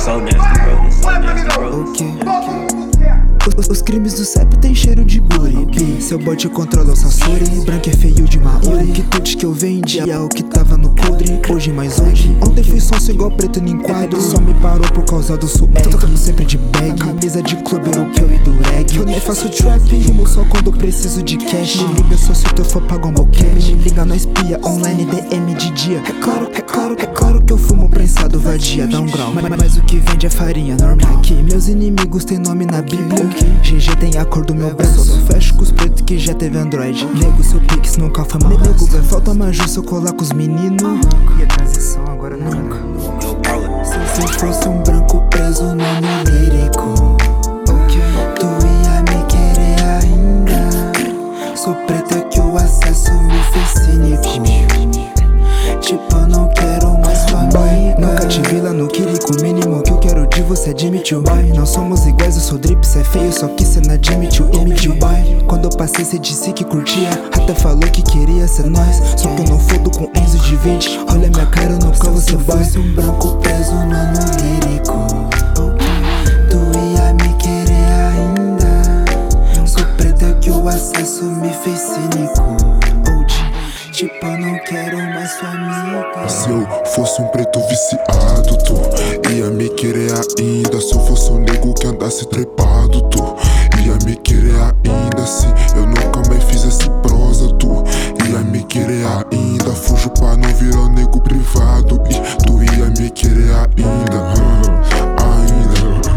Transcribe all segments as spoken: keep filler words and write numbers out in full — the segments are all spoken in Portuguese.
so nasty, bro. It's so nasty, bro. Ok. Os, os crimes do C E P tem cheiro de guri. Seu bote controla o Sassuri. Branco é feio de Maori. Que tudo que eu vendi é o que tava no coldre. Hoje mais hoje. Ontem fui sonso igual preto no enquadro. Só me parou por causa do sué. Tô tocando sempre de bag. Camisa de clube europeu e do reggae. Eu nem faço trap, rumo só quando preciso de cash. Me liga só se tu for pagar um boquete. Me liga, nós pia online, D M de dia. É claro, é claro, é claro que eu fumo prensado vadia. Dá um grau, mas, mas o que vende é farinha normal. Que meus inimigos tem nome na Bíblia. G G tem a cor do meu braço. Só fecho com os pretos que já teve Android. Nego, seu pix nunca foi mal. Nego, vai falta maju se eu colar com os meninos. E a transição agora nunca. Se eu fosse um branco preso no meu lírico, tu ia me querer ainda. Sou preta que o acesso me fez cínico. Tipo, eu não quero mais sua amiga. Nunca te vi lá no Quirico. O mínimo que eu quero de você admitiu. Boy, não somos iguais, eu sou drip, cê é feio, só que cê não admitiu. Emitiu, boy. Quando eu passei, cê disse que curtia. Até falou que queria ser nós. Só que eu não fodo com Enzo de vinte. Olha minha cara, eu nunca vou ser boy. Se fosse um branco preso no ano lírico, tu ia me querer ainda. Sou preta que o acesso me fez cínico. Tipo, eu não quero mais sua amiga. Se eu fosse um preto viciado, tu ia me querer ainda. Se eu fosse um nego que andasse trepado, tu ia me querer ainda. Se eu nunca mais fiz esse prosa, tu ia me querer ainda. Fujo pra não virar nego privado e tu ia me querer ainda. Ainda,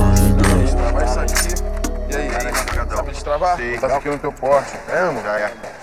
ainda. Vai sair. E aí, sabe destravar? Tá aqui no teu porte, é, mano? Já é.